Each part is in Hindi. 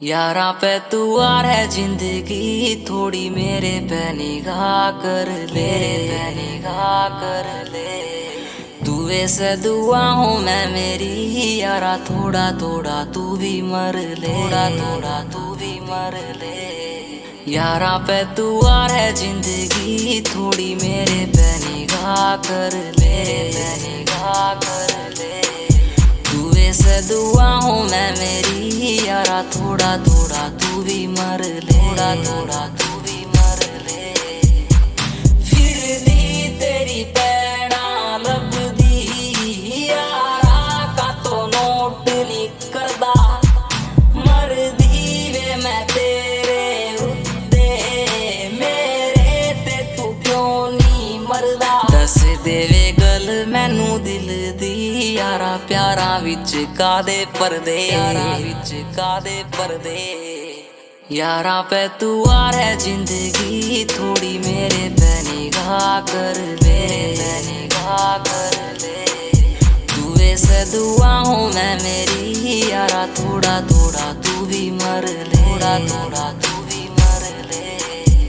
यारा पे तू आ है जिंदगी थोड़ी मेरे पे निगाह कर ले, निगाह कर ले। तू ऐसे दुआ हूँ मैं मेरी यारा, थोड़ा थोड़ा तू भी मर ले, थोड़ा थोड़ा तू भी मर ले। यारा पे तू आ है जिंदगी थोड़ी मेरे पे निगाह कर ले, निगाह कर ले। तू ऐसे दुआ हूँ मैं मेरी यारा, थोड़ा थोड़ा तू भी मर ले, थोड़ा थोड़ा तू भी मर ले। फिर दी तेरी पैड़ा लभदी यारा का तो नोट नहीं करदा, मर दी वे मैं तेरे उत्ते, मेरे ते तू क्यों नहीं मरदा। दस देवे गल मैनू दिल दी यारा, प्यारा विच कादे पर्दे, यारा विच कादे पर्दे। यारा पे तू आ है जिंदगी थोड़ी मेरे पे निगाह कर ले, निगाह कर ले। तू ऐसे दुआ हूँ मैं मेरी यारा, थोड़ा थोड़ा तू भी मर ले, थोड़ा थोड़ा तू भी मर ले।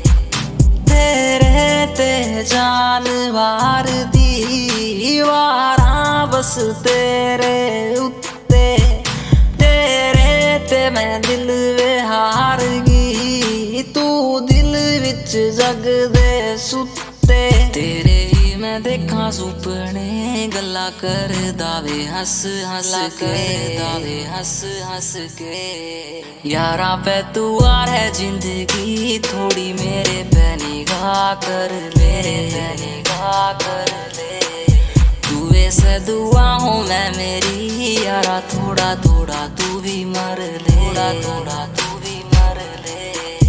तेरे ते जान वार दी वारा बस तेरे उत्ते, तेरे ते मैं दिल वे हार गई, तू दिल विच जग दे सुत्ते। तेरे ही मैं देखा सुपने गल्ला कर दावे हंस हंस के, दावे हंस हंस के। यारा पे तू आ है जिंदगी थोड़ी मेरे पे निगाह कर ले, निगाह कर ले। तू ऐसे दुआ हूँ मैं मेरी यारा, थोड़ा थोड़ा तू भी मर ले, थोड़ा थोड़ा तू भी मर ले।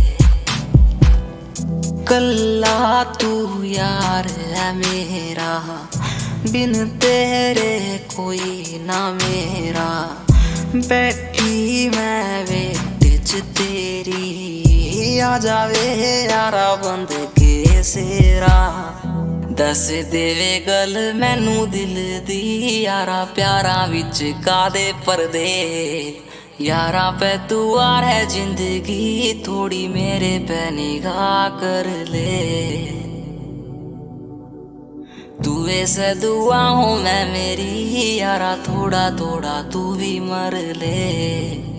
कल्ला तू यार है मेरा, बिन तेरे कोई ना मेरा। बैठी मैं वेट च तेरी, आ जावे यारा बंद के सेरा। दस देवे गल मैनू दिल दी यारा, प्यारा विच कादे पर्दे। यारा पे तू आ है जिंदगी थोड़ी मेरे पे निगाह कर ले। तू ऐसे दुआ हूँ मैं मेरी यारा, थोड़ा थोड़ा तू भी मर ले।